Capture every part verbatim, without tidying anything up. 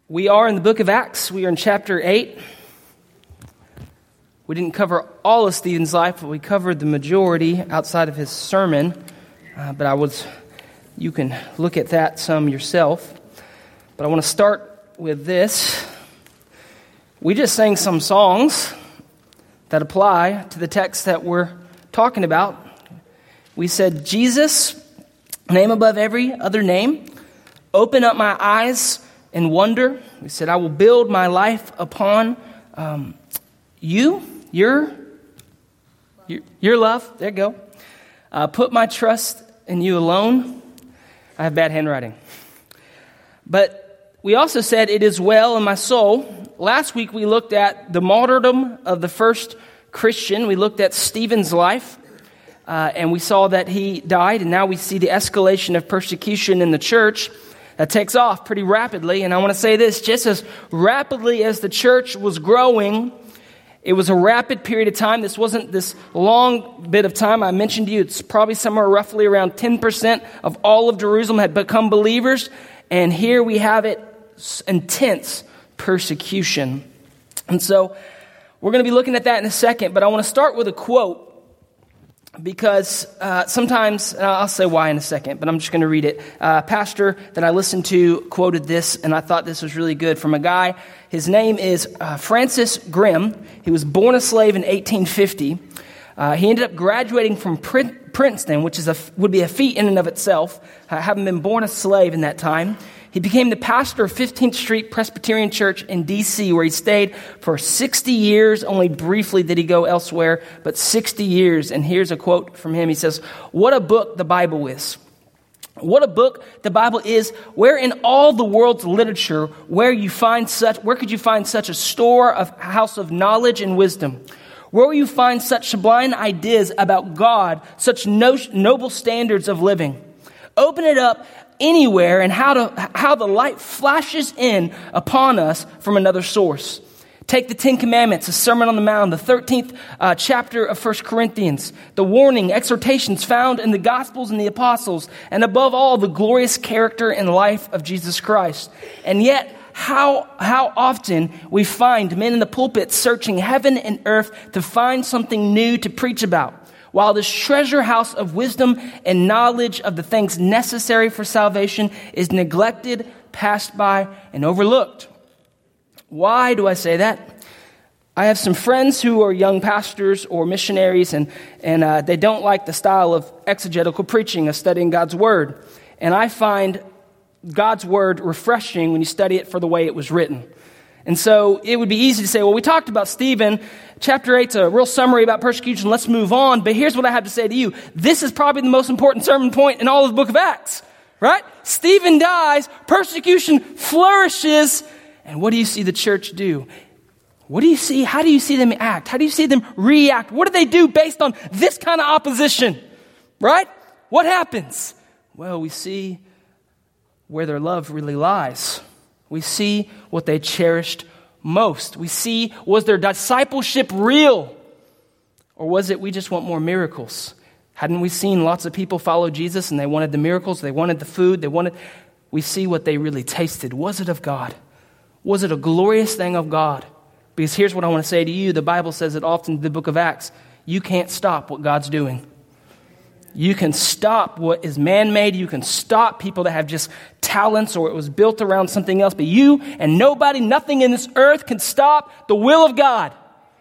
We are in the book of Acts. We are in chapter eight. We didn't cover all of Stephen's life, but we covered the majority outside of his sermon. Uh, but I was, you can look at that some yourself. But I want to start with this. We just sang some songs that apply to the text that we're talking about. We said, Jesus, name above every other name, open up my eyes in wonder. We said, I will build my life upon um, you, your, your, your love. There you go. Uh, put my trust in you alone. I have bad handwriting. But we also said, it is well in my soul. Last week we looked at the martyrdom of the first Christian. We looked at Stephen's life, uh, and we saw that he died. And now we see the escalation of persecution in the church. That takes off pretty rapidly, and I want to say this, just as rapidly as the church was growing, it was a rapid period of time. This wasn't this long bit of time. I mentioned to you, it's probably somewhere roughly around ten percent of all of Jerusalem had become believers, and here we have it, intense persecution. And so we're going to be looking at that in a second, but I want to start with a quote. Because uh, sometimes, and I'll say why in a second, but I'm just going to read it. Uh, a pastor that I listened to quoted this, and I thought this was really good, from a guy. His name is uh, Francis Grimm. He was born a slave in eighteen fifty. Uh, he ended up graduating from Prin- Princeton, which is a, would be a feat in and of itself, uh, having been born a slave in that time. He became the pastor of fifteenth Street Presbyterian Church in D C, where he stayed for sixty years. Only briefly did he go elsewhere, but sixty years. And here's a quote from him. He says, "What a book the Bible is. What a book the Bible is. Where in all the world's literature, where you find such, where could you find such a store of house of knowledge and wisdom? Where will you find such sublime ideas about God, such no, noble standards of living? Open it up anywhere, and how to how the light flashes in upon us from another source. Take the Ten Commandments, the Sermon on the Mount, the thirteenth uh, chapter of First Corinthians, the warning, exhortations found in the Gospels and the Apostles, and above all, the glorious character and life of Jesus Christ. And yet, how how often we find men in the pulpit searching heaven and earth to find something new to preach about, while this treasure house of wisdom and knowledge of the things necessary for salvation is neglected, passed by, and overlooked." Why do I say that? I have some friends who are young pastors or missionaries, and, and uh, they don't like the style of exegetical preaching, of studying God's Word. And I find God's Word refreshing when you study it for the way it was written. And so it would be easy to say, well, we talked about Stephen. Chapter eight's a real summary about persecution. Let's move on. But here's what I have to say to you. This is probably the most important sermon point in all of the book of Acts, right? Stephen dies, persecution flourishes, and what do you see the church do? What do you see? How do you see them act? How do you see them react? What do they do based on this kind of opposition, right? What happens? Well, we see where their love really lies. We see what they cherished most. We see, was their discipleship real? Or was it, we just want more miracles? Hadn't we seen lots of people follow Jesus and they wanted the miracles, they wanted the food, they wanted... We see what they really tasted. Was it of God? Was it a glorious thing of God? Because here's what I want to say to you. The Bible says it often in the book of Acts. You can't stop what God's doing. You can stop what is man-made. You can stop people that have just talents, or it was built around something else. But you and nobody, nothing in this earth can stop the will of God.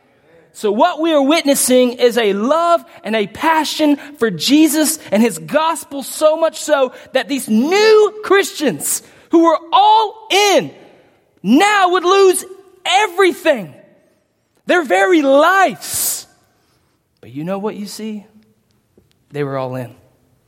So what we are witnessing is a love and a passion for Jesus and his gospel, so much so that these new Christians who were all in now would lose everything, their very lives. But you know what you see? They were all in.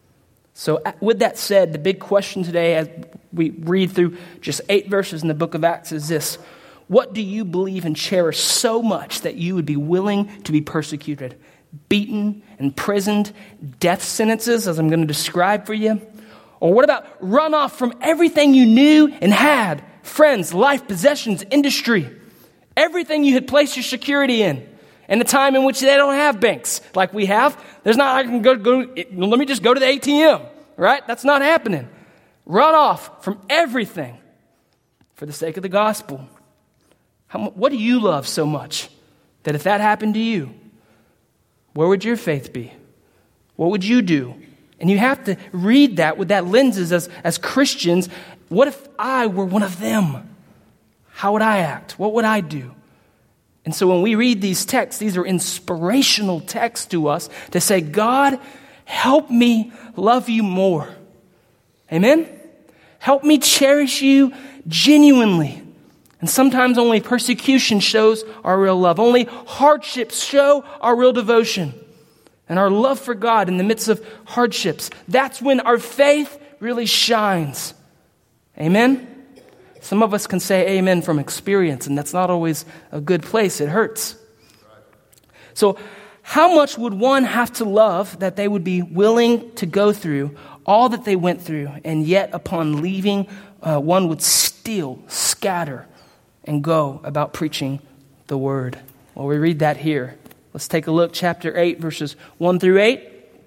So with that said, the big question today as we read through just eight verses in the book of Acts is this. What do you believe and cherish so much that you would be willing to be persecuted, beaten, imprisoned, death sentences, as I'm going to describe for you? Or what about run off from everything you knew and had? Friends, life, possessions, industry, everything you had placed your security in. And the time in which they don't have banks like we have. There's not, I can go, go, let me just go to the A T M, right? That's not happening. Run off from everything for the sake of the gospel. How, what do you love so much that if that happened to you, where would your faith be? What would you do? And you have to read that with that lenses as, as Christians. What if I were one of them? How would I act? What would I do? And so when we read these texts, these are inspirational texts to us to say, God, help me love you more. Amen? Help me cherish you genuinely. And sometimes only persecution shows our real love. Only hardships show our real devotion and our love for God in the midst of hardships. That's when our faith really shines. Amen? Some of us can say amen from experience, and that's not always a good place. It hurts. So how much would one have to love that they would be willing to go through all that they went through, and yet upon leaving, uh, one would still scatter and go about preaching the word? Well, we read that here. Let's take a look, chapter eight, verses one through eight.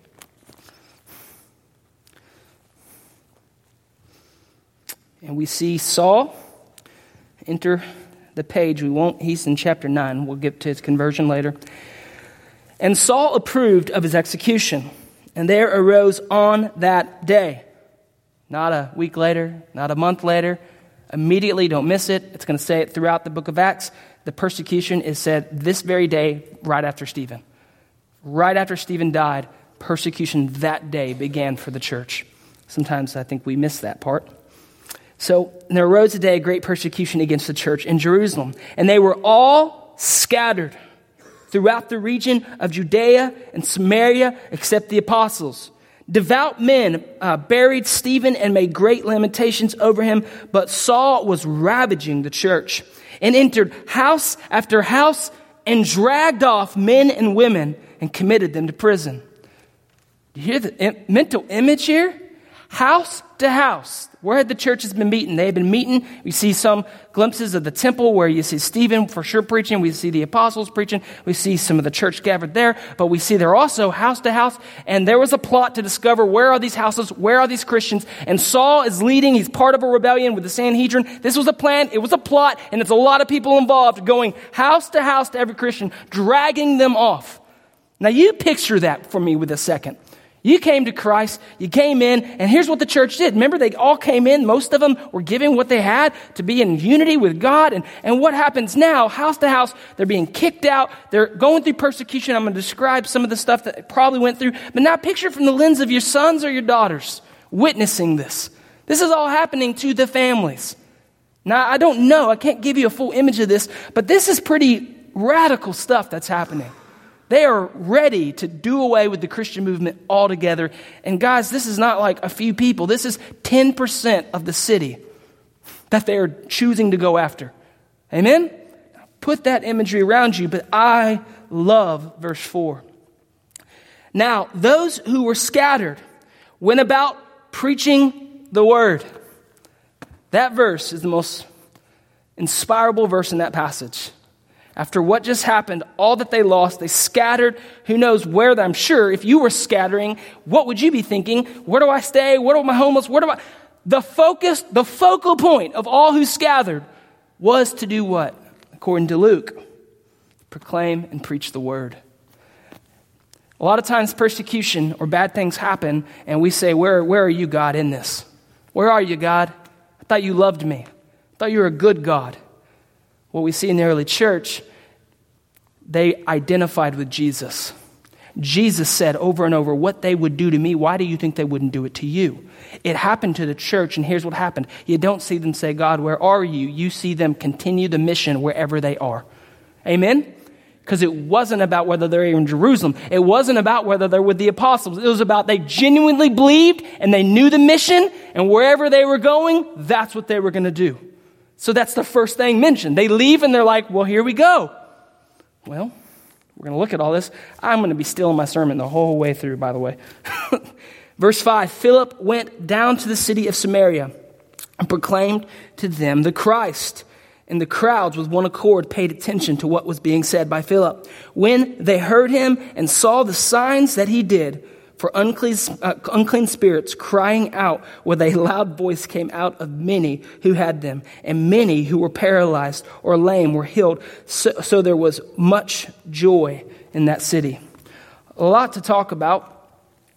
And we see Saul enter the page. We won't, he's in chapter nine. We'll get to his conversion later. And Saul approved of his execution. And there arose on that day, not a week later, not a month later, immediately, don't miss it. It's going to say it throughout the book of Acts. The persecution is said this very day, right after Stephen. Right after Stephen died, persecution that day began for the church. Sometimes I think we miss that part. So there arose a day, great persecution against the church in Jerusalem. And they were all scattered throughout the region of Judea and Samaria, except the apostles. Devout men uh, buried Stephen and made great lamentations over him. But Saul was ravaging the church and entered house after house and dragged off men and women and committed them to prison. Do you hear the im- mental image here? House to house. Where had the churches been meeting? They had been meeting. We see some glimpses of the temple where you see Stephen for sure preaching. We see the apostles preaching. We see some of the church gathered there. But we see they're also house to house. And there was a plot to discover where are these houses? Where are these Christians? And Saul is leading. He's part of a rebellion with the Sanhedrin. This was a plan. It was a plot. And it's a lot of people involved going house to house to every Christian, dragging them off. Now you picture that for me with a second. You came to Christ, you came in, and here's what the church did. Remember, they all came in. Most of them were giving what they had to be in unity with God. And, and what happens now, house to house, they're being kicked out. They're going through persecution. I'm going to describe some of the stuff that they probably went through. But now picture from the lens of your sons or your daughters witnessing this. This is all happening to the families. Now, I don't know. I can't give you a full image of this, but this is pretty radical stuff that's happening. They are ready to do away with the Christian movement altogether. And guys, this is not like a few people. This is ten percent of the city that they are choosing to go after. Amen? Put that imagery around you, but I love verse four. Now, those who were scattered went about preaching the word. That verse is the most inspirable verse in that passage. After what just happened, all that they lost, they scattered. Who knows where? I'm sure if you were scattering, what would you be thinking? Where do I stay? Where am I homeless? Where do I? The focus, the focal point of all who scattered was to do what? According to Luke, proclaim and preach the word. A lot of times persecution or bad things happen and we say, where, where are you, God, in this? Where are you, God? I thought you loved me. I thought you were a good God. What we see in the early church, they identified with Jesus. Jesus said over and over, what they would do to me, why do you think they wouldn't do it to you? It happened to the church, and here's what happened. You don't see them say, God, where are you? You see them continue the mission wherever they are. Amen? Because it wasn't about whether they're in Jerusalem. It wasn't about whether they're with the apostles. It was about they genuinely believed, and they knew the mission, and wherever they were going, that's what they were going to do. So that's the first thing mentioned. They leave and they're like, well, here we go. Well, we're going to look at all this. I'm going to be still in my sermon the whole way through, by the way. Verse five, Philip went down to the city of Samaria and proclaimed to them the Christ. And the crowds with one accord paid attention to what was being said by Philip. When they heard him and saw the signs that he did, For unclean, uh, unclean spirits crying out with a loud voice came out of many who had them, and many who were paralyzed or lame were healed. So, so there was much joy in that city. A lot to talk about,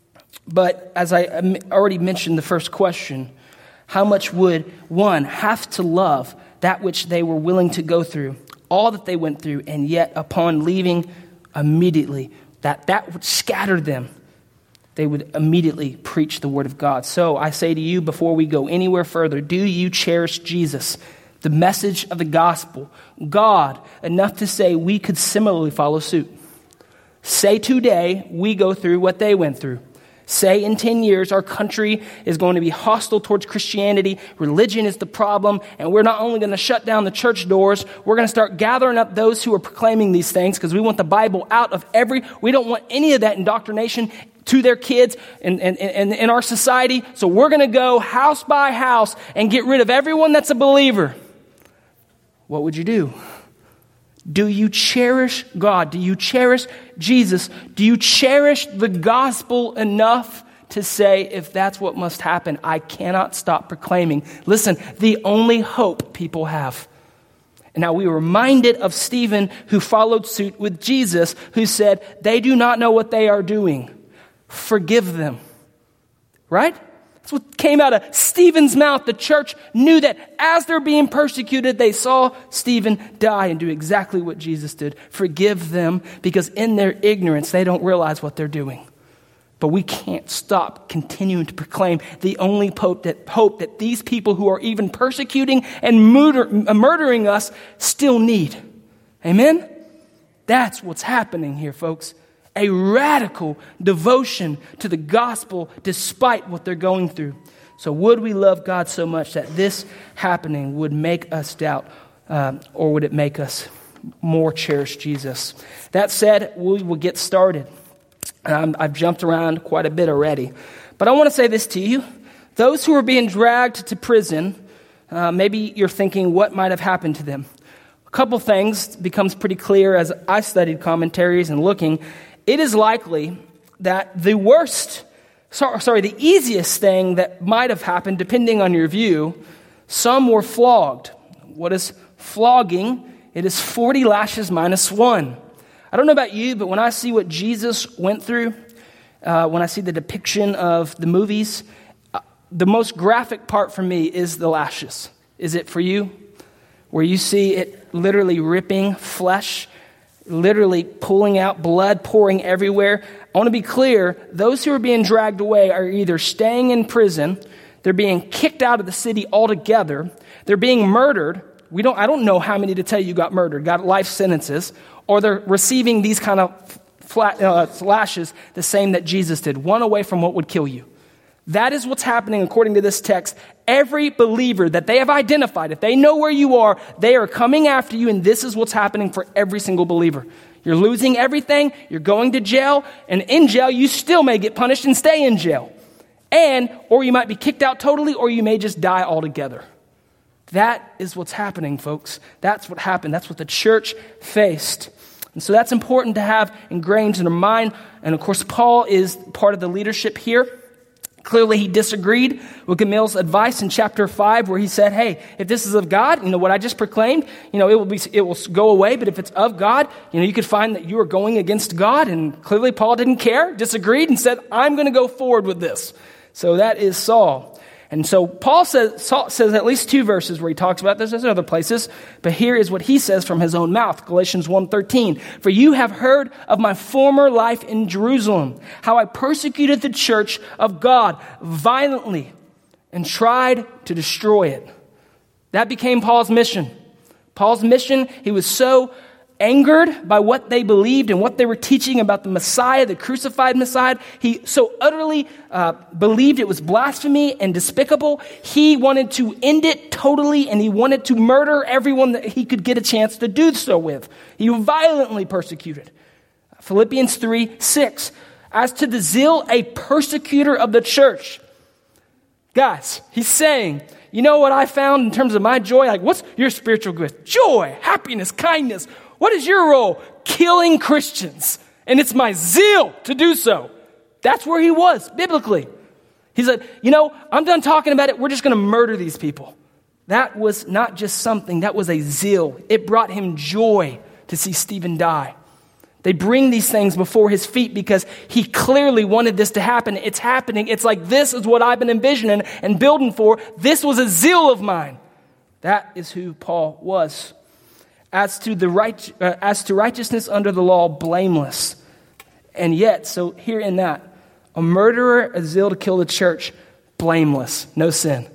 but as I already mentioned the first question, how much would one have to love that which they were willing to go through, all that they went through, and yet upon leaving immediately, that that would scatter them, they would immediately preach the word of God. So I say to you, before we go anywhere further, do you cherish Jesus, the message of the gospel, God, enough to say we could similarly follow suit? Say today we go through what they went through. Say in ten years our country is going to be hostile towards Christianity, religion is the problem, and we're not only going to shut down the church doors, we're going to start gathering up those who are proclaiming these things because we want the Bible out of every, we don't want any of that indoctrination to their kids and in, in, in our society. So we're going to go house by house and get rid of everyone that's a believer. What would you do? Do you cherish God? Do you cherish Jesus? Do you cherish the gospel enough to say, if that's what must happen, I cannot stop proclaiming? Listen, the only hope people have. And now we were reminded of Stephen, who followed suit with Jesus, who said, they do not know what they are doing. Forgive them. Right? That's what came out of Stephen's mouth. The church knew that as they're being persecuted, they saw Stephen die and do exactly what Jesus did. Forgive them, because in their ignorance, they don't realize what they're doing. But we can't stop continuing to proclaim the only hope that, hope that these people who are even persecuting and murder, murdering us still need. Amen? That's what's happening here, folks. A radical devotion to the gospel despite what they're going through. So would we love God so much that this happening would make us doubt, um, or would it make us more cherish Jesus? That said, we will get started. Um, I've jumped around quite a bit already. But I want to say this to you. Those who are being dragged to prison, uh, maybe you're thinking what might have happened to them. A couple things becomes pretty clear as I studied commentaries and looking. It is likely that the worst, sorry, the easiest thing that might have happened, depending on your view, some were flogged. What is flogging? It is forty lashes minus one. I don't know about you, but when I see what Jesus went through, uh, when I see the depiction of the movies, uh, the most graphic part for me is the lashes. Is it for you? Where you see it literally ripping flesh, literally pulling out blood, pouring everywhere. I want to be clear, those who are being dragged away are either staying in prison, they're being kicked out of the city altogether, they're being murdered. We don't, I don't know how many to tell you got murdered, got life sentences, or they're receiving these kind of flat, uh, lashes, the same that Jesus did, one away from what would kill you. That is what's happening according to this text. Every believer that they have identified, if they know where you are, they are coming after you, and this is what's happening for every single believer. You're losing everything, you're going to jail, and in jail you still may get punished and stay in jail. And, or you might be kicked out totally, or you may just die altogether. That is what's happening, folks. That's what happened. That's what the church faced. And so that's important to have ingrained in our mind. And of course, Paul is part of the leadership here. Clearly, he disagreed with Gamaliel's advice in chapter five, where he said, hey, if this is of God, you know, what I just proclaimed, you know, it will be, it will go away. But if it's of God, you know, you could find that you are going against God. And clearly, Paul didn't care, disagreed, and said, I'm going to go forward with this. So that is Saul. And so Paul says, Saul says at least two verses where he talks about this. There's other places, but here is what he says from his own mouth, Galatians one thirteen. For you have heard of my former life in Jerusalem, how I persecuted the church of God violently and tried to destroy it. That became Paul's mission. Paul's mission, he was so angered by what they believed and what they were teaching about the Messiah, the crucified Messiah. He so utterly uh, believed it was blasphemy and despicable. He wanted to end it totally, and he wanted to murder everyone that he could get a chance to do so with. He violently persecuted. Philippians three six. As to the zeal, a persecutor of the church. Guys, he's saying, you know what I found in terms of my joy? Like, what's your spiritual gift? Joy, happiness, kindness. What is your role? Killing Christians. And it's my zeal to do so. That's where he was, biblically. He said, you know, I'm done talking about it. We're just going to murder these people. That was not just something. That was a zeal. It brought him joy to see Stephen die. They bring these things before his feet because he clearly wanted this to happen. It's happening. It's like, this is what I've been envisioning and building for. This was a zeal of mine. That is who Paul was. As to the right, uh, as to righteousness under the law, blameless. And yet, so here in that, a murderer, a zeal to kill the church, blameless, no sin.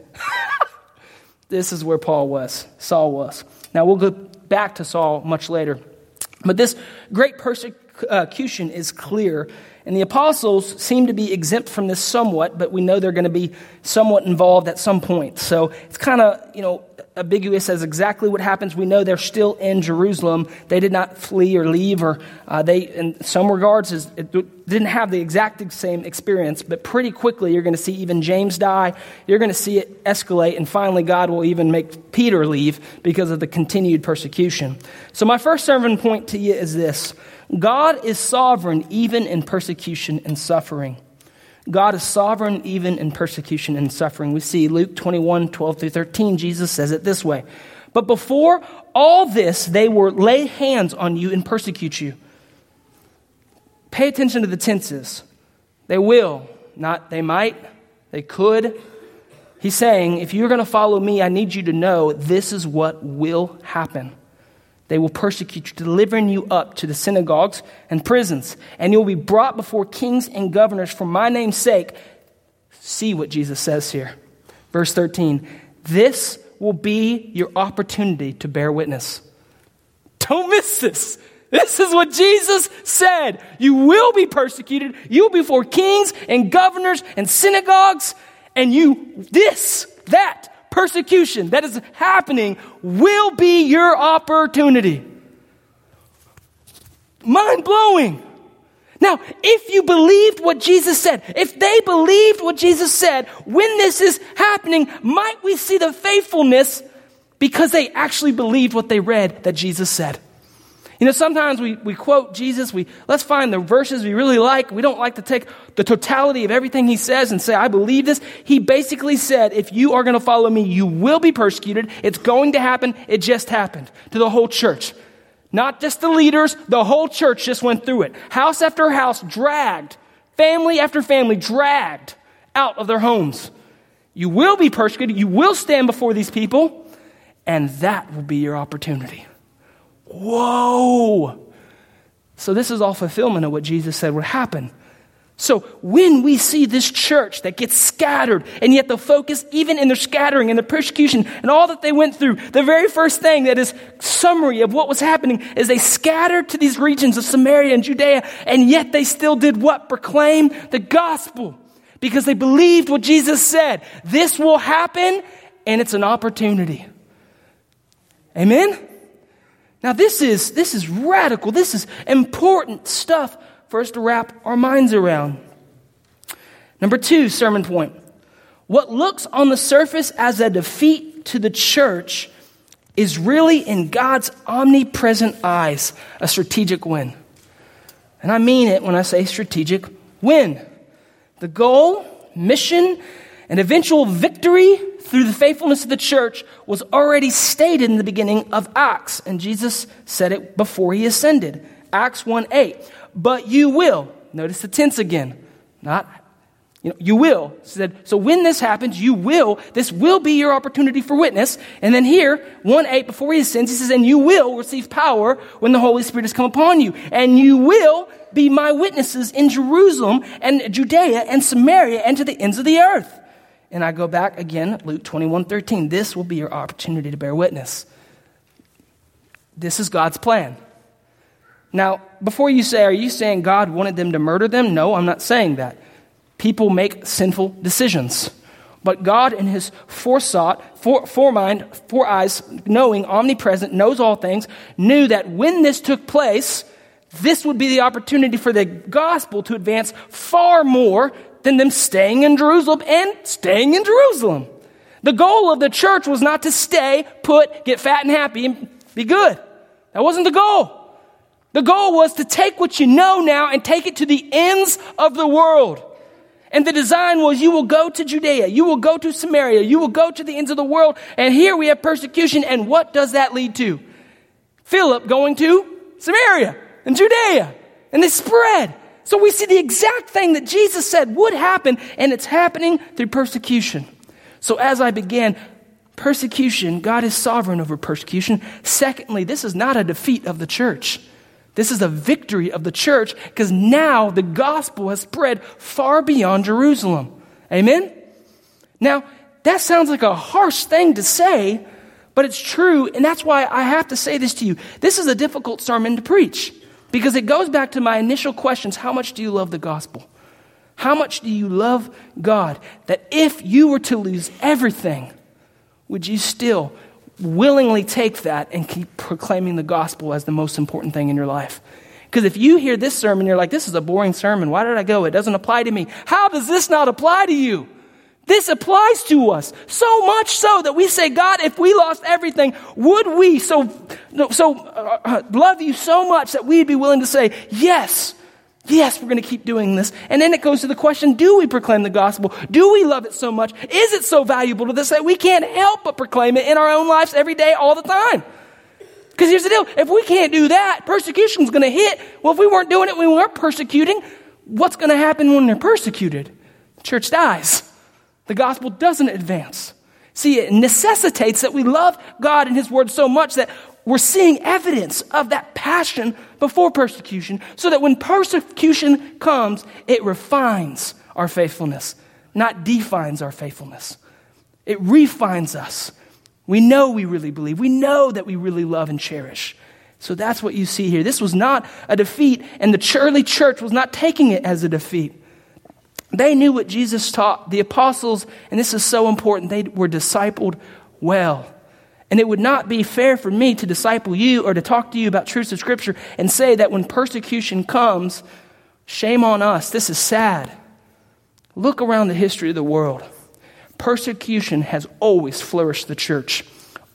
This is where Paul was, Saul was. Now we'll go back to Saul much later. But this great persecution is clear, and the apostles seem to be exempt from this somewhat, but we know they're going to be somewhat involved at some point. So it's kind of, you know, ambiguous as exactly what happens. We know they're still in Jerusalem. They did not flee or leave, or uh, they, in some regards, is, it didn't have the exact same experience. But pretty quickly, you're going to see even James die. You're going to see it escalate, and finally, God will even make Peter leave because of the continued persecution. So my first sermon point to you is this: God is sovereign even in persecution and suffering. God is sovereign even in persecution and suffering. We see Luke twenty-one, twelve through thirteen, Jesus says it this way. But before all this, they will lay hands on you and persecute you. Pay attention to the tenses. They will, not they might, they could. He's saying, if you're going to follow me, I need you to know this is what will happen. They will persecute you, delivering you up to the synagogues and prisons, and you'll be brought before kings and governors for my name's sake. See what Jesus says here. Verse thirteen, this will be your opportunity to bear witness. Don't miss this. This is what Jesus said. You will be persecuted. You'll be before kings and governors and synagogues, and you, this, that, persecution that is happening will be your opportunity. Mind-blowing. Now, if you believed what Jesus said, if they believed what Jesus said, when this is happening, might we see the faithfulness because they actually believed what they read that Jesus said? You know, sometimes we, we quote Jesus, we let's find the verses we really like. We don't like to take the totality of everything he says and say, I believe this. He basically said, if you are going to follow me, you will be persecuted. It's going to happen. It just happened to the whole church. Not just the leaders, the whole church just went through it. House after house dragged, family after family dragged out of their homes. You will be persecuted. You will stand before these people, and that will be your opportunity. Whoa! So this is all fulfillment of what Jesus said would happen. So when we see this church that gets scattered, and yet the focus, even in their scattering and the persecution and all that they went through, the very first thing that is summary of what was happening is they scattered to these regions of Samaria and Judea, and yet they still did what? Proclaim the gospel. Because they believed what Jesus said. This will happen, and it's an opportunity. Amen? Now this is this is radical. This is important stuff for us to wrap our minds around. Number two, sermon point. What looks on the surface as a defeat to the church is really, in God's omnipresent eyes, a strategic win. And I mean it when I say strategic win. The goal, mission, and eventual victory through the faithfulness of the church was already stated in the beginning of Acts. And Jesus said it before he ascended. Acts one eight. But you will. Notice the tense again. Not, you know, you will. He said, so when this happens, you will. This will be your opportunity for witness. And then here, one eight, before he ascends, he says, and you will receive power when the Holy Spirit has come upon you. And you will be my witnesses in Jerusalem and Judea and Samaria and to the ends of the earth. And I go back again, Luke twenty-one thirteen. This will be your opportunity to bear witness. This is God's plan. Now, before you say, are you saying God wanted them to murder them? No, I'm not saying that. People make sinful decisions. But God in his forethought, fore, foremind, foreeyes, knowing, omnipresent, knows all things, knew that when this took place, this would be the opportunity for the gospel to advance far more than them staying in Jerusalem and staying in Jerusalem. The goal of the church was not to stay, put, get fat and happy, and be good. That wasn't the goal. The goal was to take what you know now and take it to the ends of the world. And the design was you will go to Judea, you will go to Samaria, you will go to the ends of the world. And here we have persecution. And what does that lead to? Philip going to Samaria and Judea. And they spread. So we see the exact thing that Jesus said would happen, and it's happening through persecution. So as I began, persecution, God is sovereign over persecution. Secondly, this is not a defeat of the church. This is a victory of the church because now the gospel has spread far beyond Jerusalem. Amen? Now, that sounds like a harsh thing to say, but it's true, and that's why I have to say this to you. This is a difficult sermon to preach because it goes back to my initial questions. How much do you love the gospel? How much do you love God? That if you were to lose everything, would you still willingly take that and keep proclaiming the gospel as the most important thing in your life? Because if you hear this sermon, you're like, this is a boring sermon. Why did I go? It doesn't apply to me. How does this not apply to you? This applies to us so much so that we say, God, if we lost everything, would we so, so uh, love you so much that we'd be willing to say, yes, yes, we're going to keep doing this. And then it goes to the question, do we proclaim the gospel? Do we love it so much? Is it so valuable to us that we can't help but proclaim it in our own lives every day, all the time? Because here's the deal. If we can't do that, persecution's going to hit. Well, if we weren't doing it when we weren't persecuting, what's going to happen when they're persecuted? The church dies. The gospel doesn't advance. See, it necessitates that we love God and his word so much that we're seeing evidence of that passion before persecution so that when persecution comes, it refines our faithfulness, not defines our faithfulness. It refines us. We know we really believe. We know that we really love and cherish. So that's what you see here. This was not a defeat, and the early church was not taking it as a defeat. They knew what Jesus taught. The apostles, and this is so important, they were discipled well. And it would not be fair for me to disciple you or to talk to you about truths of Scripture and say that when persecution comes, shame on us. This is sad. Look around the history of the world. Persecution has always flourished the church.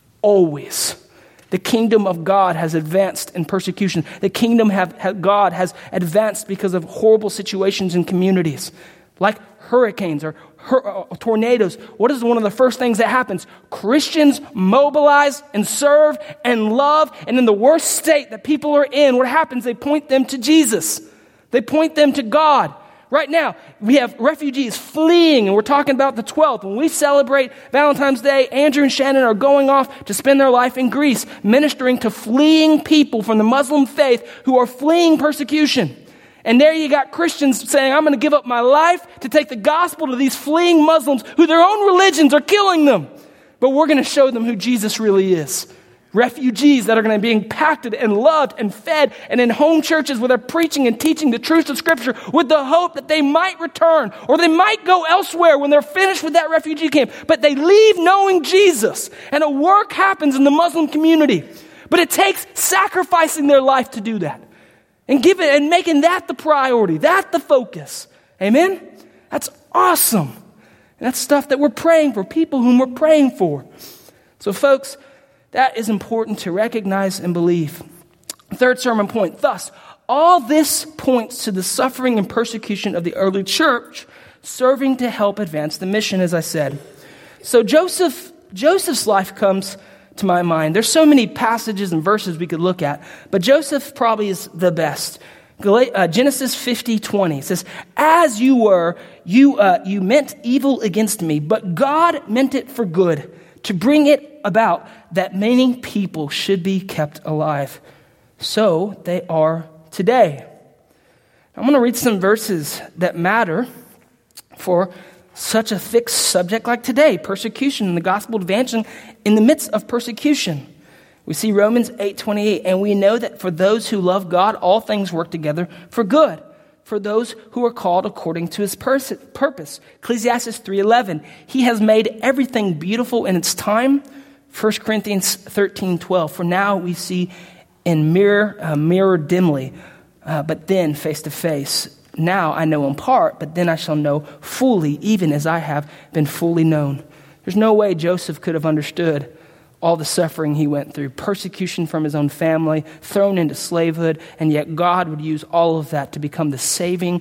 Always. The kingdom of God has advanced in persecution. The kingdom of God has advanced because of horrible situations in communities, like hurricanes or hur- uh, tornadoes. What is one of the first things that happens? Christians mobilize and serve and love. And in the worst state that people are in, what happens? They point them to Jesus. They point them to God. Right now, we have refugees fleeing, and we're talking about the twelfth. When we celebrate Valentine's Day, Andrew and Shannon are going off to spend their life in Greece, ministering to fleeing people from the Muslim faith who are fleeing persecution. And there you got Christians saying, I'm going to give up my life to take the gospel to these fleeing Muslims who their own religions are killing them. But we're going to show them who Jesus really is. Refugees that are going to be impacted and loved and fed and in home churches where they're preaching and teaching the truths of Scripture with the hope that they might return or they might go elsewhere when they're finished with that refugee camp. But they leave knowing Jesus, and a work happens in the Muslim community. But it takes sacrificing their life to do that and give it and making that the priority, that the focus. Amen? That's awesome. And that's stuff that we're praying for, people whom we're praying for. So folks, that is important to recognize and believe. Third sermon point. Thus, all this points to the suffering and persecution of the early church, serving to help advance the mission, as I said. So Joseph, Joseph's life comes to my mind. There's so many passages and verses we could look at, but Joseph probably is the best. Uh, Genesis fifty twenty says, "As you were, you uh, you meant evil against me, but God meant it for good, to bring it about that many people should be kept alive. So they are today." I'm going to read some verses that matter for such a fixed subject like today, persecution and the gospel advancing in the midst of persecution. We see Romans eight twenty-eight, "And we know that for those who love God, all things work together for good, for those who are called according to his pers- purpose. Ecclesiastes three eleven, "He has made everything beautiful in its time." First Corinthians thirteen twelve, "For now we see in mirror, uh, mirror dimly, uh, but then face to face. Now I know in part, but then I shall know fully, even as I have been fully known." There's no way Joseph could have understood all the suffering he went through, persecution from his own family, thrown into slavehood, and yet God would use all of that to become the saving,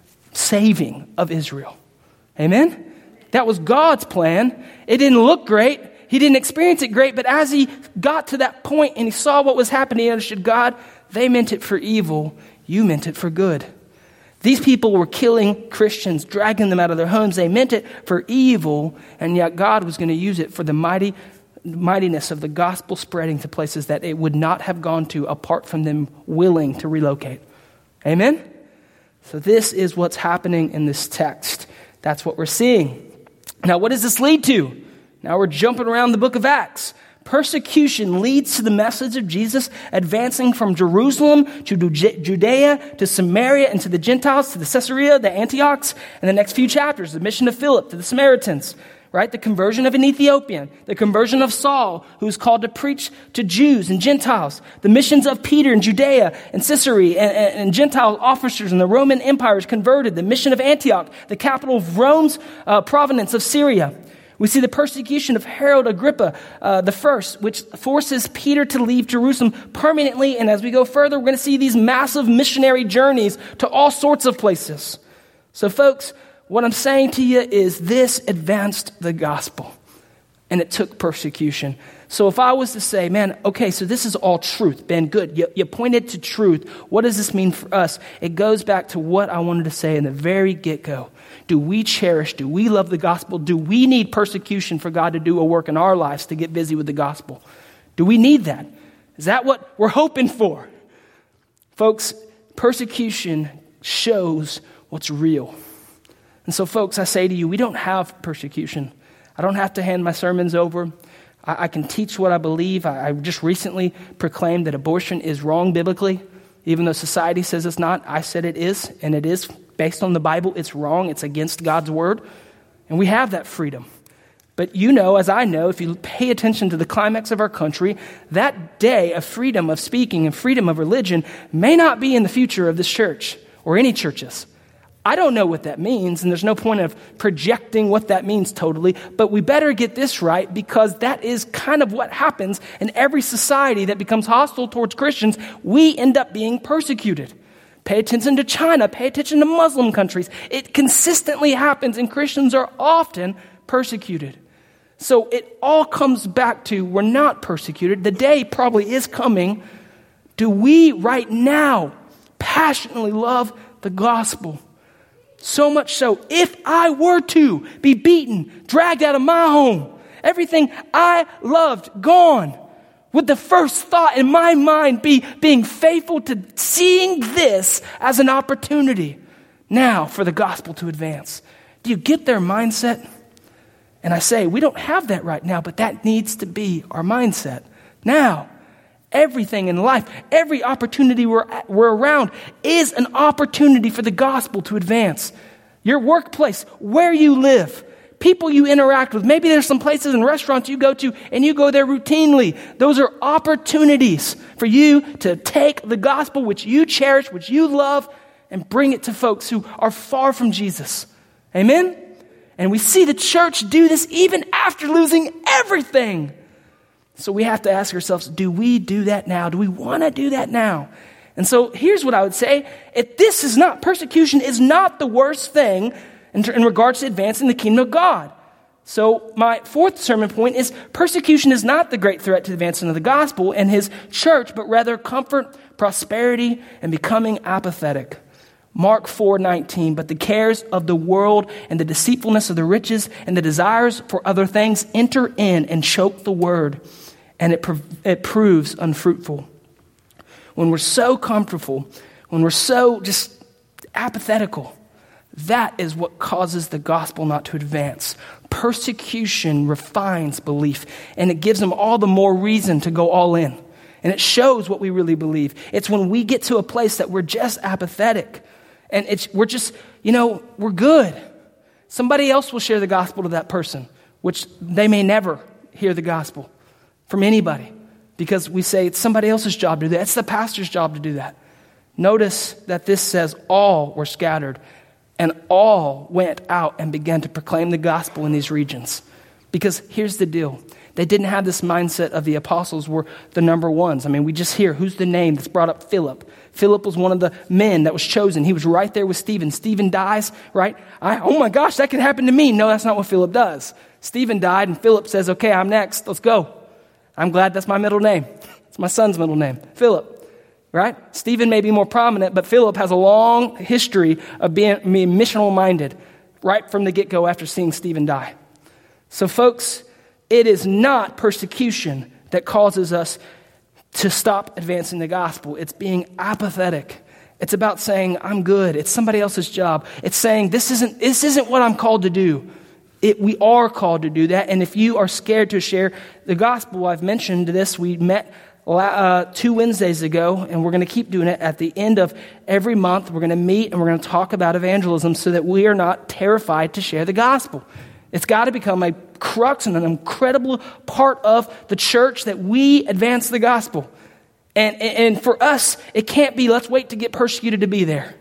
saving of Israel. Amen? That was God's plan. It didn't look great. He didn't experience it great, but as he got to that point and he saw what was happening, he understood, God, they meant it for evil. You meant it for good. These people were killing Christians, dragging them out of their homes. They meant it for evil, and yet God was going to use it for the mighty mightiness of the gospel spreading to places that it would not have gone to apart from them willing to relocate. Amen? So this is what's happening in this text. That's what we're seeing. Now, what does this lead to? Now we're jumping around the book of Acts. Persecution leads to the message of Jesus advancing from Jerusalem to Judea to Samaria and to the Gentiles, to the Caesarea, the Antiochs, and the next few chapters, the mission of Philip to the Samaritans, right? The conversion of an Ethiopian, the conversion of Saul, who's called to preach to Jews and Gentiles, the missions of Peter in Judea and Caesarea, and, and, and Gentile officers in the Roman Empire is converted, the mission of Antioch, the capital of Rome's uh, province of Syria. We see the persecution of Herod Agrippa uh, the first, which forces Peter to leave Jerusalem permanently. And as we go further, we're going to see these massive missionary journeys to all sorts of places. So folks, what I'm saying to you is this advanced the gospel, and it took persecution. So if I was to say, man, okay, so this is all truth, Ben, good. You, you pointed to truth. What does this mean for us? It goes back to what I wanted to say in the very get-go. Do we cherish, do we love the gospel? Do we need persecution for God to do a work in our lives to get busy with the gospel? Do we need that? Is that what we're hoping for? Folks, persecution shows what's real. And so, folks, I say to you, we don't have persecution. I don't have to hand my sermons over. I, I can teach what I believe. I, I just recently proclaimed that abortion is wrong biblically, even though society says it's not. I said it is, and it is based on the Bible. It's wrong. It's against God's word, and we have that freedom. But you know, as I know, if you pay attention to the climax of our country, that day of freedom of speaking and freedom of religion may not be in the future of this church or any churches. I don't know what that means, and there's no point of projecting what that means totally, but we better get this right, because that is kind of what happens in every society that becomes hostile towards Christians. We end up being persecuted. Pay attention to China. Pay attention to Muslim countries. It consistently happens, and Christians are often persecuted. So it all comes back to we're not persecuted. The day probably is coming. Do we right now passionately love the gospel? So much so, if I were to be beaten, dragged out of my home, everything I loved gone, would the first thought in my mind be being faithful to seeing this as an opportunity now for the gospel to advance? Do you get their mindset? And I say, we don't have that right now, but that needs to be our mindset. Now, everything in life, every opportunity we're, at, we're around is an opportunity for the gospel to advance. Your workplace, where you live, people you interact with. Maybe there's some places and restaurants you go to and you go there routinely. Those are opportunities for you to take the gospel which you cherish, which you love, and bring it to folks who are far from Jesus. Amen? And we see the church do this even after losing everything. So we have to ask ourselves, do we do that now? Do we want to do that now? And so here's what I would say. If this is not, persecution is not the worst thing in, in regards to advancing the kingdom of God. So my fourth sermon point is persecution is not the great threat to the advancement of the gospel and his church, but rather comfort, prosperity, and becoming apathetic. Mark four nineteen, but the cares of the world and the deceitfulness of the riches and the desires for other things enter in and choke the word, and it, prov- it proves unfruitful. When we're so comfortable, when we're so just apathetical, that is what causes the gospel not to advance. Persecution refines belief, and it gives them all the more reason to go all in. And it shows what we really believe. It's when we get to a place that we're just apathetic, and it's we're just, you know, we're good. Somebody else will share the gospel to that person, which they may never hear the gospel from anybody, because we say it's somebody else's job to do that. It's the pastor's job to do that. Notice that this says all were scattered, and all went out and began to proclaim the gospel in these regions. Because here's the deal. They didn't have this mindset of the apostles were the number ones. I mean, we just hear who's the name that's brought up? Philip. Philip was one of the men that was chosen. He was right there with Stephen. Stephen dies, right? I, oh my gosh, that could happen to me. No, that's not what Philip does. Stephen died and Philip says, okay, I'm next. Let's go. I'm glad that's my middle name. It's my son's middle name, Philip, right? Stephen may be more prominent, but Philip has a long history of being, being missional minded right from the get-go after seeing Stephen die. So folks, it is not persecution that causes us to stop advancing the gospel. It's being apathetic. It's about saying, I'm good. It's somebody else's job. It's saying, this isn't, this isn't what I'm called to do. It, we are called to do that. And if you are scared to share the gospel, I've mentioned this. We met uh, two Wednesdays ago, and we're going to keep doing it at the end of every month. We're going to meet, and we're going to talk about evangelism so that we are not terrified to share the gospel. It's got to become a crux and an incredible part of the church that we advance the gospel. And, and for us, it can't be, let's wait to get persecuted to be there.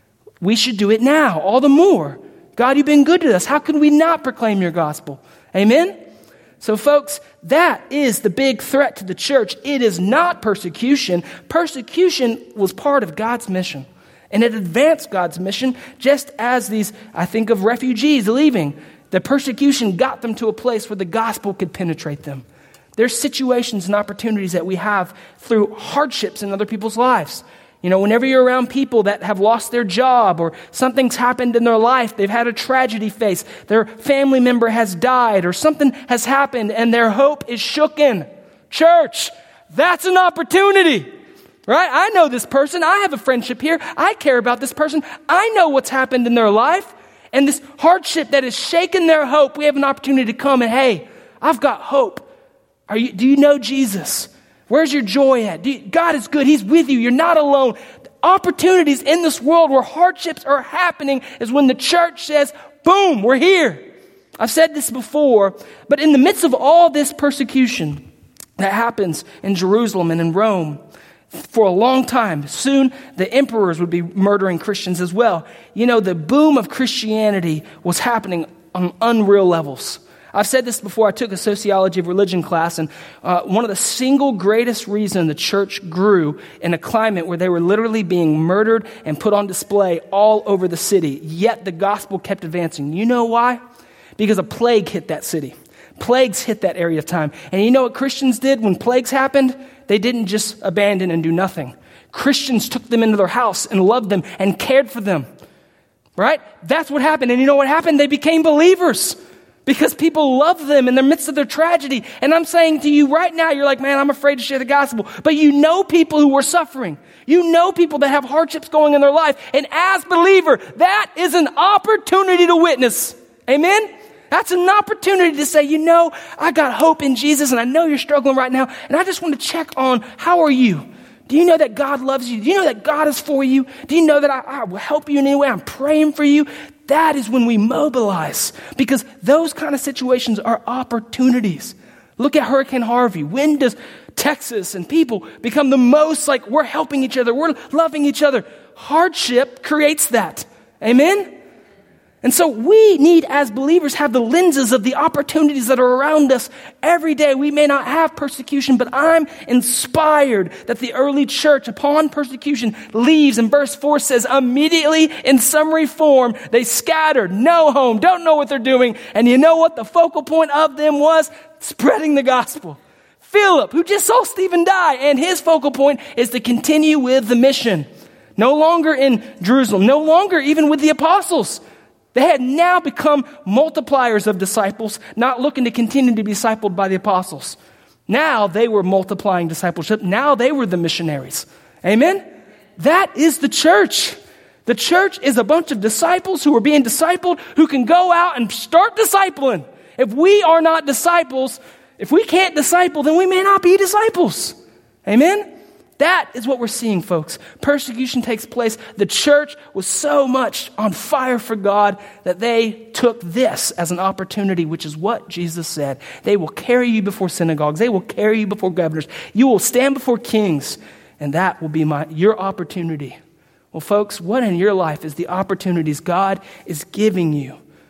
We should do it now, all the more. God, you've been good to us. How can we not proclaim your gospel? Amen? So folks, that is the big threat to the church. It is not persecution. Persecution was part of God's mission. And it advanced God's mission, just as these, I think of refugees leaving. The persecution got them to a place where the gospel could penetrate them. There's situations and opportunities that we have through hardships in other people's lives. You know, whenever you're around people that have lost their job or something's happened in their life, they've had a tragedy face, their family member has died or something has happened and their hope is shooken. Church, that's an opportunity, right? I know this person. I have a friendship here. I care about this person. I know what's happened in their life. And this hardship that has shaken their hope, we have an opportunity to come and, hey, I've got hope. Are you? Do you know Jesus? Where's your joy at? Do you, God is good. He's with you. You're not alone. The opportunities in this world where hardships are happening is when the church says, boom, we're here. I've said this before, but in the midst of all this persecution that happens in Jerusalem and in Rome, for a long time, soon the emperors would be murdering Christians as well. You know, the boom of Christianity was happening on unreal levels. I've said this before. I took a sociology of religion class, and uh, one of the single greatest reason the church grew in a climate where they were literally being murdered and put on display all over the city, yet the gospel kept advancing. You know why? Because a plague hit that city. Plagues hit that area of time. And you know what Christians did when plagues happened? They didn't just abandon and do nothing. Christians took them into their house and loved them and cared for them. Right? That's what happened. And you know what happened? They became believers because people loved them in the midst of their tragedy. And I'm saying to you right now, you're like, man, I'm afraid to share the gospel. But you know people who are suffering. You know people that have hardships going in their life. And as a believer, that is an opportunity to witness. Amen? That's an opportunity to say, you know, I got hope in Jesus and I know you're struggling right now. And I just want to check on, how are you? Do you know that God loves you? Do you know that God is for you? Do you know that I, I will help you in any way? I'm praying for you. That is when we mobilize, because those kind of situations are opportunities. Look at Hurricane Harvey. When does Texas and people become the most like we're helping each other, we're loving each other? Hardship creates that. Amen? And so we need, as believers, have the lenses of the opportunities that are around us every day. We may not have persecution, but I'm inspired that the early church, upon persecution, leaves. And verse four says, immediately in summary form, they scattered, no home, don't know what they're doing. And you know what the focal point of them was? Spreading the gospel. Philip, who just saw Stephen die, and his focal point is to continue with the mission. No longer in Jerusalem, no longer even with the apostles. They had now become multipliers of disciples, not looking to continue to be discipled by the apostles. Now they were multiplying discipleship. Now they were the missionaries. Amen? That is the church. The church is a bunch of disciples who are being discipled, who can go out and start discipling. If we are not disciples, if we can't disciple, then we may not be disciples. Amen? That is what we're seeing, folks. Persecution takes place. The church was so much on fire for God that they took this as an opportunity, which is what Jesus said. They will carry you before synagogues. They will carry you before governors. You will stand before kings, and that will be my your opportunity. Well, folks, what in your life is the opportunities God is giving you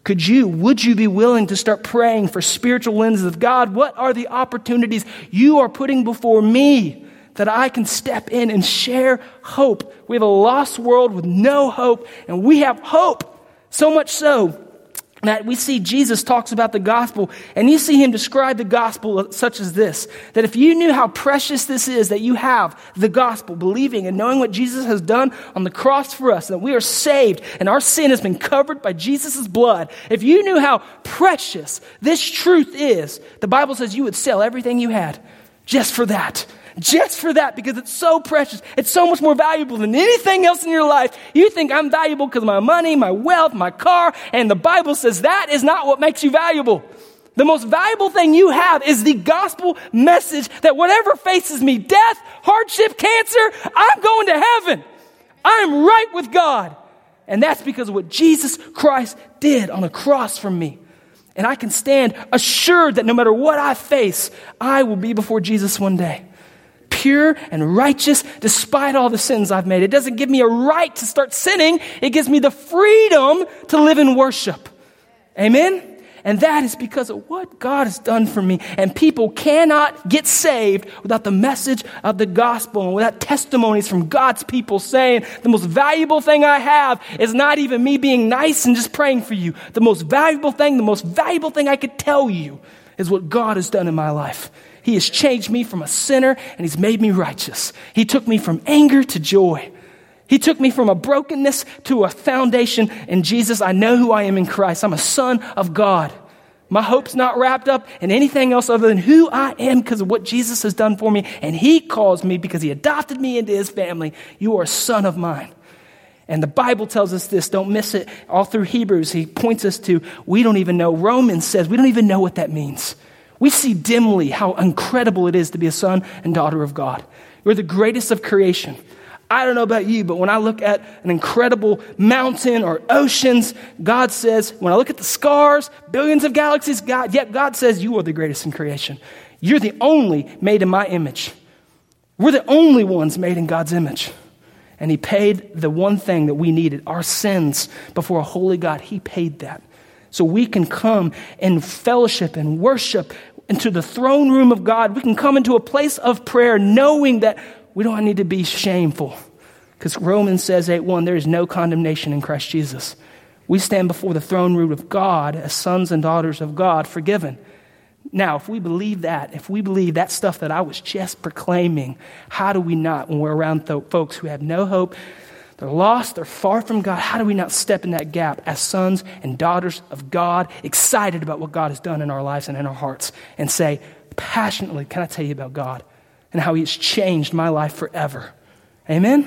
Could you, would you be willing to start praying for spiritual lenses of God? What are the opportunities you are putting before me that I can step in and share hope? We have a lost world with no hope, and we have hope. So much so that we see Jesus talks about the gospel, and you see him describe the gospel such as this, that if you knew how precious this is, that you have the gospel, believing and knowing what Jesus has done on the cross for us, that we are saved and our sin has been covered by Jesus' blood. If you knew how precious this truth is, the Bible says you would sell everything you had just for that. Just for that, because it's so precious. It's so much more valuable than anything else in your life. You think I'm valuable because of my money, my wealth, my car, and the Bible says that is not what makes you valuable. The most valuable thing you have is the gospel message that whatever faces me, death, hardship, cancer, I'm going to heaven. I'm right with God. And that's because of what Jesus Christ did on the cross for me. And I can stand assured that no matter what I face, I will be before Jesus one day. Pure and righteous despite all the sins I've made. It doesn't give me a right to start sinning. It gives me the freedom to live in worship. Amen? And that is because of what God has done for me. And people cannot get saved without the message of the gospel and without testimonies from God's people saying, the most valuable thing I have is not even me being nice and just praying for you. The most valuable thing, the most valuable thing I could tell you is what God has done in my life. He has changed me from a sinner, and he's made me righteous. He took me from anger to joy. He took me from a brokenness to a foundation in Jesus. I know who I am in Christ. I'm a son of God. My hope's not wrapped up in anything else other than who I am because of what Jesus has done for me. And he calls me because he adopted me into his family. You are a son of mine. And the Bible tells us this. Don't miss it. All through Hebrews, he points us to, we don't even know. Romans says, we don't even know what that means. We see dimly how incredible it is to be a son and daughter of God. You're the greatest of creation. I don't know about you, but when I look at an incredible mountain or oceans, God says, when I look at the stars, billions of galaxies, God, yet God says you are the greatest in creation. You're the only made in my image. We're the only ones made in God's image. And he paid the one thing that we needed, our sins before a holy God. He paid that. So we can come in fellowship and worship into the throne room of God. We can come into a place of prayer knowing that we don't need to be shameful. Because Romans says eight one, there is no condemnation in Christ Jesus. We stand before the throne room of God as sons and daughters of God, forgiven. Now, if we believe that, if we believe that stuff that I was just proclaiming, how do we not, when we're around th- folks who have no hope, they're lost, they're far from God, how do we not step in that gap as sons and daughters of God, excited about what God has done in our lives and in our hearts, and say passionately, can I tell you about God and how he has changed my life forever? Amen?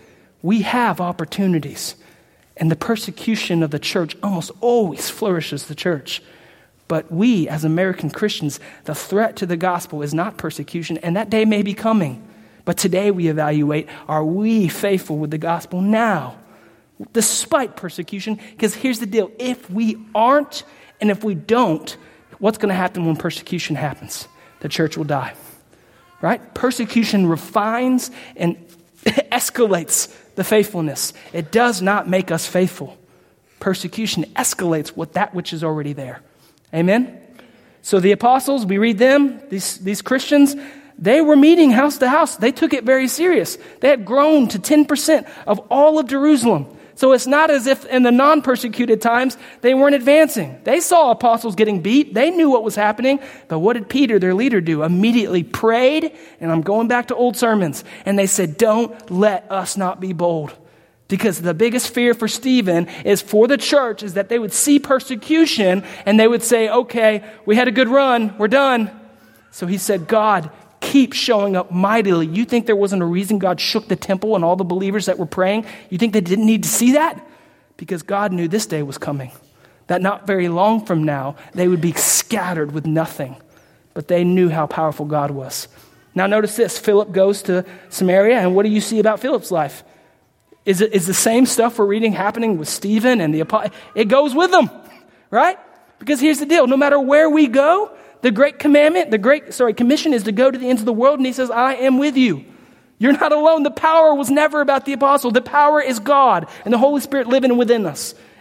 We have opportunities, and the persecution of the church almost always flourishes the church. But we, as American Christians, the threat to the gospel is not persecution, and that day may be coming. But today we evaluate, are we faithful with the gospel now, despite persecution? Because here's the deal. If we aren't, and if we don't, what's going to happen when persecution happens? The church will die, right? Persecution refines and escalates the faithfulness. It does not make us faithful. Persecution escalates what that which is already there. Amen? So the apostles, we read them, these, these Christians, they were meeting house to house. They took it very serious. They had grown to ten percent of all of Jerusalem. So it's not as if in the non-persecuted times they weren't advancing. They saw apostles getting beat. They knew what was happening. But what did Peter, their leader, do? Immediately prayed, and I'm going back to old sermons, and they said, don't let us not be bold. Because the biggest fear for Stephen is for the church is that they would see persecution and they would say, okay, we had a good run. We're done. So he said, God, keep showing up mightily. You think there wasn't a reason God shook the temple and all the believers that were praying? You think they didn't need to see that? Because God knew this day was coming. That not very long from now, they would be scattered with nothing. But they knew how powerful God was. Now notice this. Philip goes to Samaria, and what do you see about Philip's life? Is it is the same stuff we're reading happening with Stephen and the apostles? It goes with them, right? Because here's the deal. No matter where we go, the great commandment, the great, sorry, commission is to go to the ends of the world. And he says, I am with you. You're not alone. The power was never about the apostle. The power is God and the Holy Spirit living within us.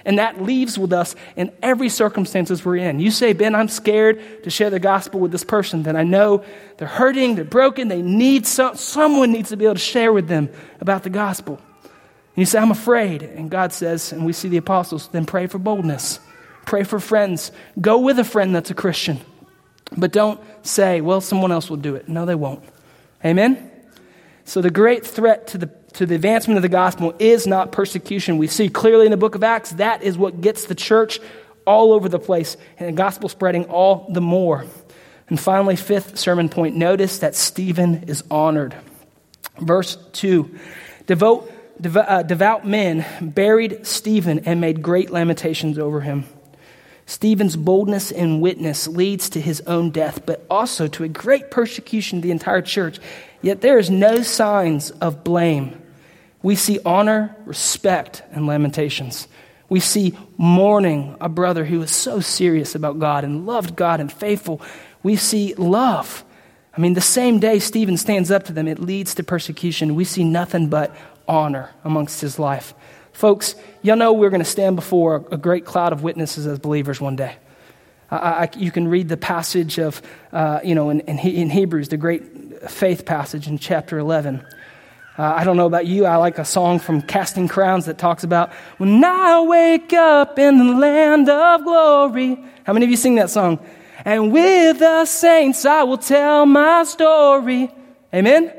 And that leaves with us in every circumstances we're in. You say, Ben, I'm scared to share the gospel with this person that I know they're hurting, they're broken, they need some, someone needs to be able to share with them about the gospel. And you say, I'm afraid. And God says, and we see the apostles, then pray for boldness. Pray for friends. Go with a friend that's a Christian. But don't say, well, someone else will do it. No, they won't. Amen? So the great threat to the to the advancement of the gospel is not persecution. We see clearly in the book of Acts, that is what gets the church all over the place and the gospel spreading all the more. And finally, fifth sermon point, notice that Stephen is honored. Verse two, devout, dev, uh, devout men buried Stephen and made great lamentations over him. Stephen's boldness and witness leads to his own death, but also to a great persecution of the entire church. Yet there is no signs of blame. We see honor, respect, and lamentations. We see mourning a brother who was so serious about God and loved God and faithful. We see love. I mean, the same day Stephen stands up to them, it leads to persecution. We see nothing but honor amongst his life. Folks, y'all know we're going to stand before a great cloud of witnesses as believers one day. I, I, you can read the passage of, uh, you know, in, in, in Hebrews, the great faith passage in chapter eleven. Uh, I don't know about you, I like a song from Casting Crowns that talks about, when I wake up in the land of glory. How many of you sing that song? And with the saints I will tell my story. Amen?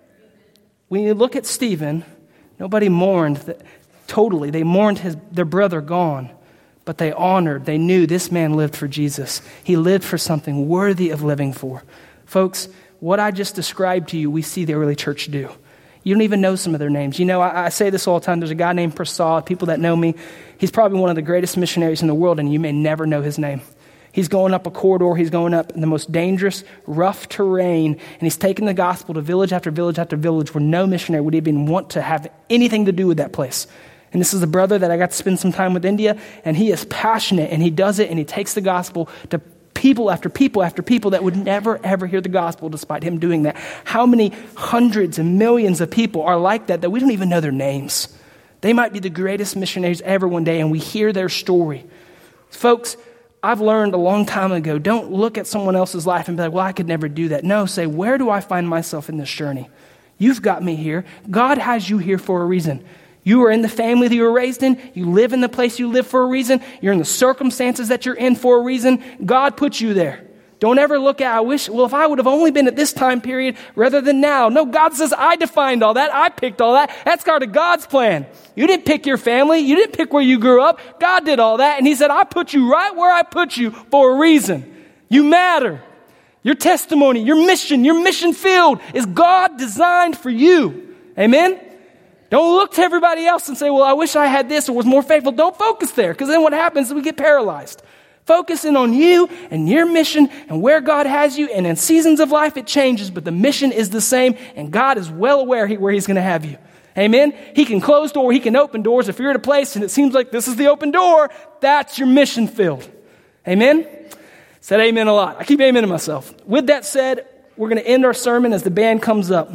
When you look at Stephen, nobody mourned that, totally. They mourned his their brother gone, but they honored. They knew this man lived for Jesus. He lived for something worthy of living for. Folks, what I just described to you, we see the early church do. You don't even know some of their names. You know, I, I say this all the time. There's a guy named Prasad. People that know me, he's probably one of the greatest missionaries in the world, and you may never know his name. He's going up a corridor. He's going up in the most dangerous, rough terrain, and he's taking the gospel to village after village after village where no missionary would even want to have anything to do with that place. And this is a brother that I got to spend some time with India, and he is passionate, and he does it, and he takes the gospel to people after people after people that would never, ever hear the gospel despite him doing that. How many hundreds and millions of people are like that that we don't even know their names? They might be the greatest missionaries ever one day, and we hear their story. Folks, I've learned a long time ago, don't look at someone else's life and be like, well, I could never do that. No, say, where do I find myself in this journey? You've got me here. God has you here for a reason. You are in the family that you were raised in. You live in the place you live for a reason. You're in the circumstances that you're in for a reason. God put you there. Don't ever look at, I wish, well, if I would have only been at this time period rather than now. No, God says, I defined all that. I picked all that. That's part of God's plan. You didn't pick your family. You didn't pick where you grew up. God did all that. And he said, I put you right where I put you for a reason. You matter. Your testimony, your mission, your mission field is God designed for you. Amen? Don't look to everybody else and say, well, I wish I had this or was more faithful. Don't focus there, because then what happens is we get paralyzed. Focus in on you and your mission and where God has you. And in seasons of life, it changes, but the mission is the same, and God is well aware where he's going to have you. Amen? He can close doors. He can open doors. If you're at a place and it seems like this is the open door, that's your mission field. Amen? Said amen a lot. I keep amening myself. With that said, we're going to end our sermon as the band comes up.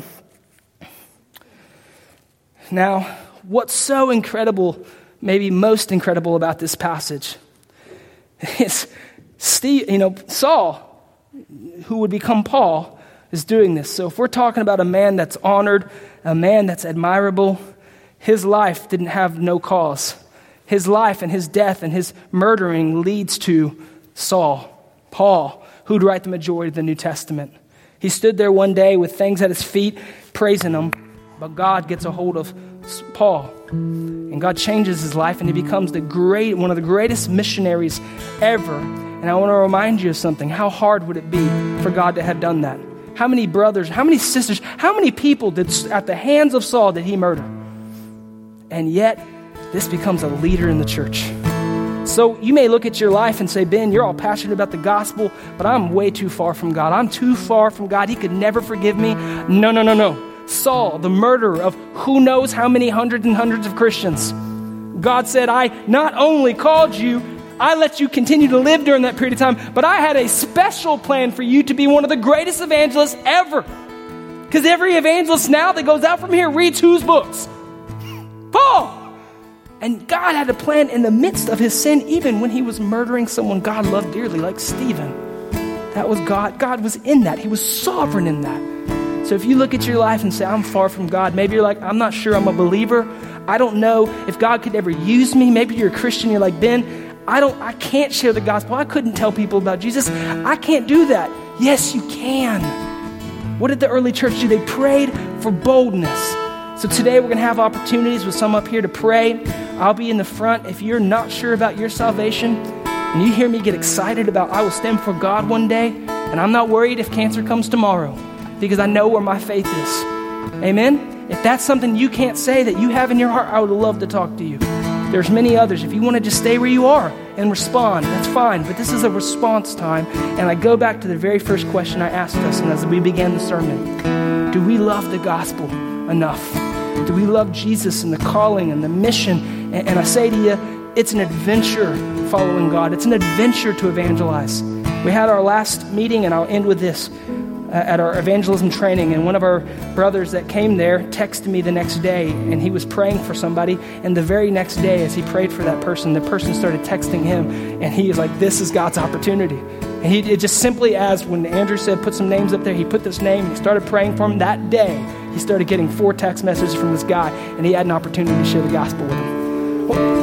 Now, what's so incredible, maybe most incredible about this passage is Steve, you know, Saul, who would become Paul, is doing this. So if we're talking about a man that's honored, a man that's admirable, his life didn't have no cause. His life and his death and his murdering leads to Saul, Paul, who'd write the majority of the New Testament. He stood there one day with things at his feet, praising him. But God gets a hold of Paul, and God changes his life, and he becomes the great, one of the greatest missionaries ever. And I want to remind you of something. How hard would it be for God to have done that? How many brothers, how many sisters, how many people did, at the hands of Saul, did he murder? And yet, this becomes a leader in the church. So you may look at your life and say, Ben, you're all passionate about the gospel, but I'm way too far from God. I'm too far from God. He could never forgive me. No, no, no, no. Saul, the murderer of who knows how many hundreds and hundreds of Christians. God said, I not only called you, I let you continue to live during that period of time, but I had a special plan for you to be one of the greatest evangelists ever. Because every evangelist now that goes out from here reads whose books? Paul. And God had a plan in the midst of his sin, even when he was murdering someone God loved dearly, like Stephen. That was God. God was in that. He was sovereign in that. So if you look at your life and say, I'm far from God, maybe you're like, I'm not sure I'm a believer. I don't know if God could ever use me. Maybe you're a Christian. You're like, Ben, I don't, I can't share the gospel. I couldn't tell people about Jesus. I can't do that. Yes, you can. What did the early church do? They prayed for boldness. So today we're going to have opportunities with some up here to pray. I'll be in the front. If you're not sure about your salvation and you hear me get excited about I will stand before God one day, and I'm not worried if cancer comes tomorrow because I know where my faith is. Amen? If that's something you can't say that you have in your heart, I would love to talk to you. There's many others. If you want to just stay where you are and respond, that's fine. But this is a response time. And I go back to the very first question I asked us and as we began the sermon. Do we love the gospel enough? Do we love Jesus and the calling and the mission? And, and I say to you, it's an adventure following God. It's an adventure to evangelize. We had our last meeting, and I'll end with this, uh, at our evangelism training. And one of our brothers that came there texted me the next day, and he was praying for somebody. And the very next day, as he prayed for that person, the person started texting him, and he was like, this is God's opportunity. And he it just simply, as when Andrew said, put some names up there, he put this name, and he started praying for him. That day, he started getting four text messages from this guy, and he had an opportunity to share the gospel with him.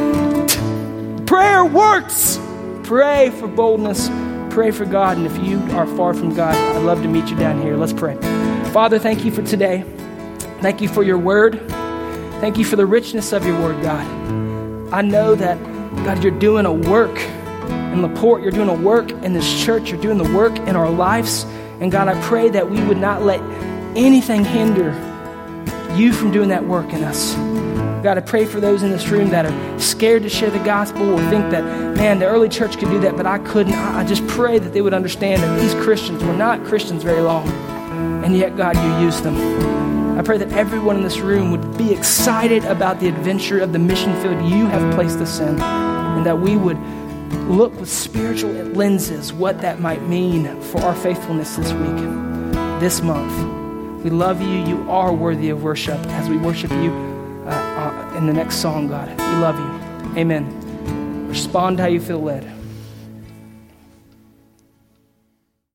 Well, prayer works. Pray for boldness. Pray for God. And if you are far from God, I'd love to meet you down here. Let's pray. Father, thank you for today. Thank you for your word. Thank you for the richness of your word, God. I know that, God, you're doing a work in LaPorte. You're doing a work in this church. You're doing the work in our lives. And God, I pray that we would not let anything hinder you from doing that work in us. God, I pray for those in this room that are scared to share the gospel or think that, man, the early church could do that, but I couldn't. I just pray that they would understand that these Christians were not Christians very long, and yet, God, you used them. I pray that everyone in this room would be excited about the adventure of the mission field you have placed us in, and that we would look with spiritual lenses what that might mean for our faithfulness this week, this month. We love you. You are worthy of worship as we worship you uh, uh, in the next song, God. We love you. Amen. Respond how you feel led.